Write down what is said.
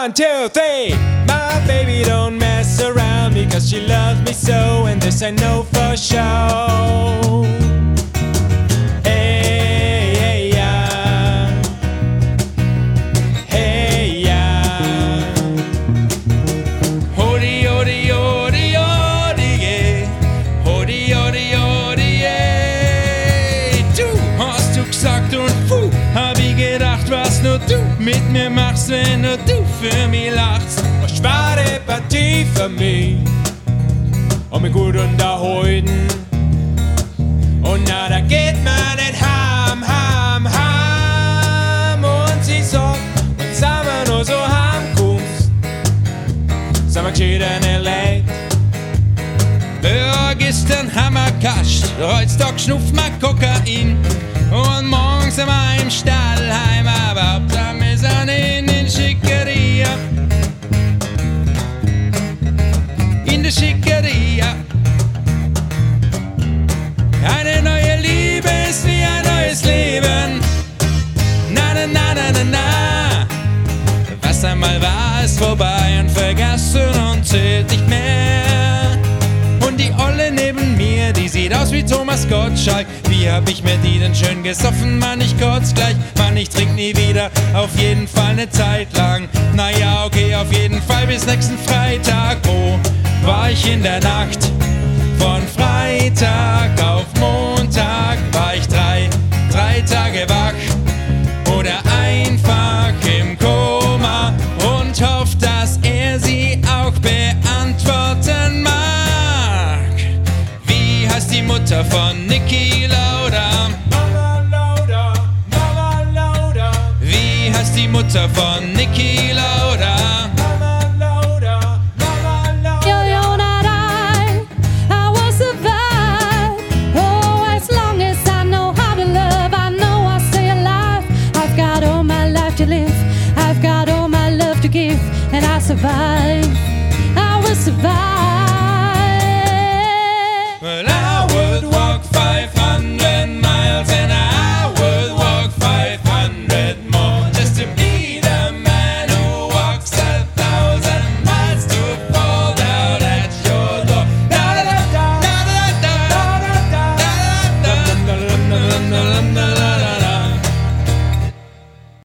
1, 2, 3. My baby don't mess around because she loves me so, and this I know for sure. Hey, hey, yeah. Hey, yeah. Hodi, hodi, hodi, hodi, yeah. Hodi, hodi, hodi, yeah. Du hast du gesagt und hab ich gedacht, was nur du mit mir machst, wenn nur du für mich lachst. Eine schwere Partie für mich und mich gut unterhalten. Und na, da geht man nicht ham. Und sie sagt, und sagen wir nur so heimkommst, sagen wir geschehen nicht leid. Ja, gestern haben wir gekascht, heutzutage schnupft man Kokain. Und morgen sind wir im Stallheim, aber Hauptsache wir sind in der Schickeria. In der Schickeria. Eine neue Liebe ist wie ein neues Leben. Na, na, na, na, na, na. Was einmal war, ist vorbei und vergessen und zählt nicht mehr. Und die Olle neben mir, die sieht aus wie Thomas Gottschalk. Wie hab ich mir die denn schön gesoffen? Mann, ich kotz gleich. Mann, ich trink nie wieder. Auf jeden Fall ne Zeit lang. Naja, okay, auf jeden Fall bis nächsten Freitag. Wo war ich in der Nacht? Von Freitag auf Montag war ich drei Tage wach. Oder einfach im Koma. Und hofft, dass er sie auch beantworten mag. Heißt die Mutter von Niki Lauda? Mama Lauda, Mama Lauda. Wie heißt die Mutter von Niki Lauda? Mama Lauda, Mama Lauda. Yo, not I will survive. Oh, as long as I know how to love, I know I'll stay alive. I've got all my life to live, I've got all my love to give, and I'll survive. I will survive.